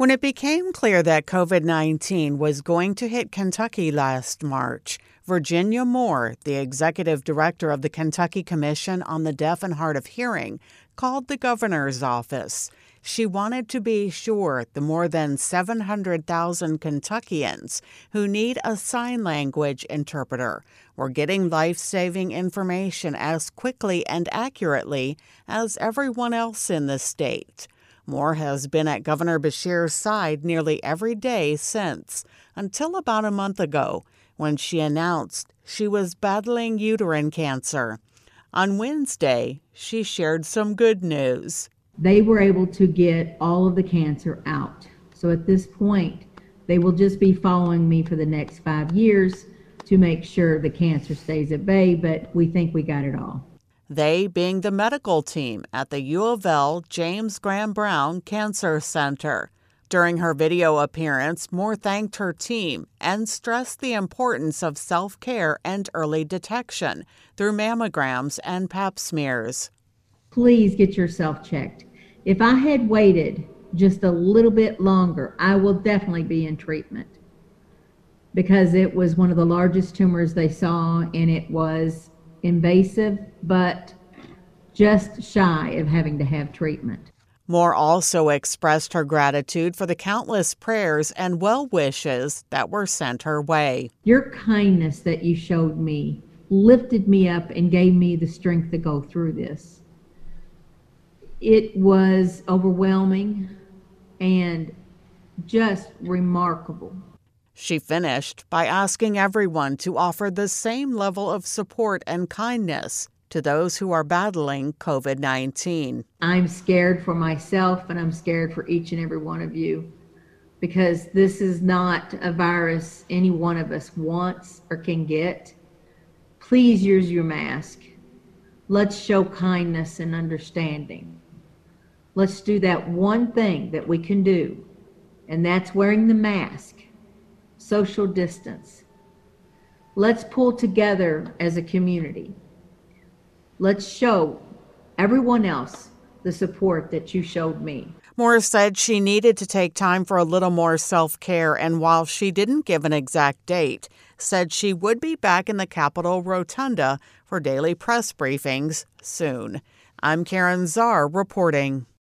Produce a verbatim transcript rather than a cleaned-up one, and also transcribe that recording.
When it became clear that COVID nineteen was going to hit Kentucky last March, Virginia Moore, the executive director of the Kentucky Commission on the Deaf and Hard of Hearing, called the governor's office. She wanted to be sure the more than seven hundred thousand Kentuckians who need a sign language interpreter were getting life-saving information as quickly and accurately as everyone else in the state. Moore has been at Governor Beshear's side nearly every day since, until about a month ago, when she announced she was battling uterine cancer. On Wednesday, she shared some good news. They were able to get all of the cancer out. So at this point, they will just be following me for the next five years to make sure the cancer stays at bay, but we think we got it all. They being the medical team at the U of L James Graham Brown Cancer Center. During her video appearance, Moore thanked her team and stressed the importance of self-care and early detection through mammograms and pap smears. Please get yourself checked. If I had waited just a little bit longer, I will definitely be in treatment because it was one of the largest tumors they saw, and it was invasive, but just shy of having to have treatment. Moore also expressed her gratitude for the countless prayers and well wishes that were sent her way. Your kindness that you showed me lifted me up and gave me the strength to go through this. It was overwhelming and just remarkable. She finished by asking everyone to offer the same level of support and kindness to those who are battling COVID nineteen. I'm scared for myself, and I'm scared for each and every one of you, because this is not a virus any one of us wants or can get. Please use your mask. Let's show kindness and understanding. Let's do that one thing that we can do, and that's wearing the mask. Social distance. Let's pull together as a community. Let's show everyone else the support that you showed me. Moore said she needed to take time for a little more self-care, and while she didn't give an exact date, said she would be back in the Capitol Rotunda for daily press briefings soon. I'm Karen Czar reporting.